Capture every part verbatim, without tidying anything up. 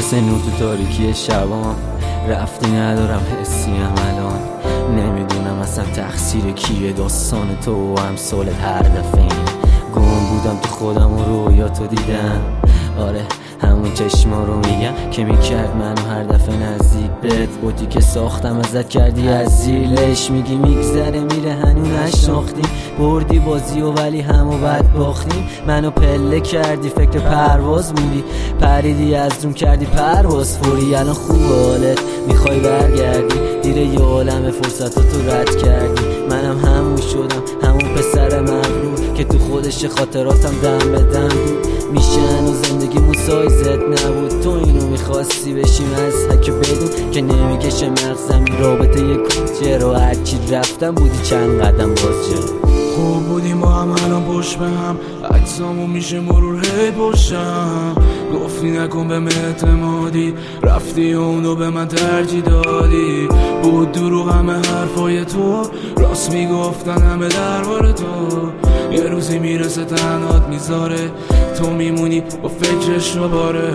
مثل نور تو تاریکی شبان، رفتی ندارم حسیم الان. نمیدونم اصلا تقصیر کیه، داستان تو و امثالت هر دفعه این گم بودم تو خودم و رویاتو دیدم. آره همون چشما رو میگم که میکرد منو هر دفعه نزدیک بهت. بودی که ساختم ازت کردی از زیرش، میگی میگذره میره هنو نشناختیم. بردی بازی و ولی همو بد باختیم. منو پله کردی فکر پرواز بودی، پریدی از روم کردی پرواز فوری. الان خوب حالت میخوای برگردی، دیره یه عالم فرصتاتو رد کردی. منم همون شدم همون پسر مغرور که تو خودش خاطراتم دم به دم بود. میشه هنو زندگیمون سایزت نبود، تو اینو میخواستی بشیم از حک بدون که نمیکشه مغزم این رابطه یک کوچه رو. هرچی رفتم بودی چند قدم باز چه خوب بودیم با هم الان پشت به هم، عکسامو میشه مرور هی پشتم. گفتی نکن به اعتمادی، رفتی و اونو به من ترجیح دادی. بود دروغ همه حرفای تو، راست میگفتن همه درباره تو. یه روزی میرسه تنهات میذاره، تو میمونی با فکرش رو باره.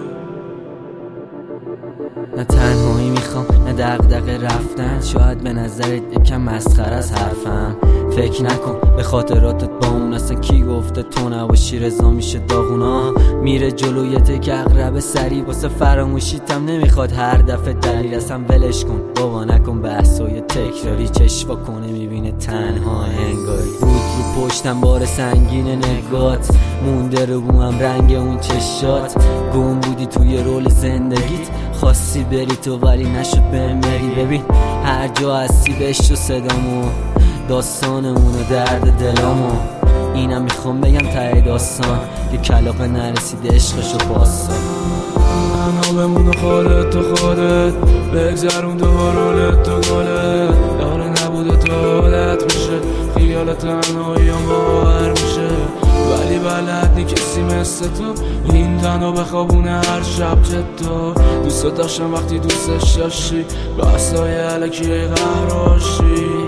نه تنهایی میخوام نه دغدغه رفتن، شاید به نظرت یکم مسخره از حرفم. فکر نکن به خاطراتت با اون، اصلا کی گفته تو نباشی رضا میشه داغونا. میره جلویت که اقرب سری واسه فراموشیتم نمیخواد هر دفعه دلیل. اصلا ولش کن بابا نکن بحثای تکراری، چشوا کنه میبینه تنها انگاری. رود رو پشتم بار سنگین نگات، مونده رو بوم رنگ اون چشات. گم بودی توی رول زندگیت، خواستی بری تو ولی نشد بهم بری. ببین هر جا هستی بشو صدامو، داستانمون و درد دلامو. اینم میخوام بگم ته داستان که کلاغه نرسید عشقشو پاسان. منو بمون خودت تو خودت، بگذرون تو رولت تو گلت. داره نبوده تو عادت میشه، خیال تنهاییام باور میشه. ولی بلد نی کسی مثل تو این تنها بخوابونه هر شب چه تو. دوست داشتم وقتی دوستش داشتی، بحثای علکی قهراشی.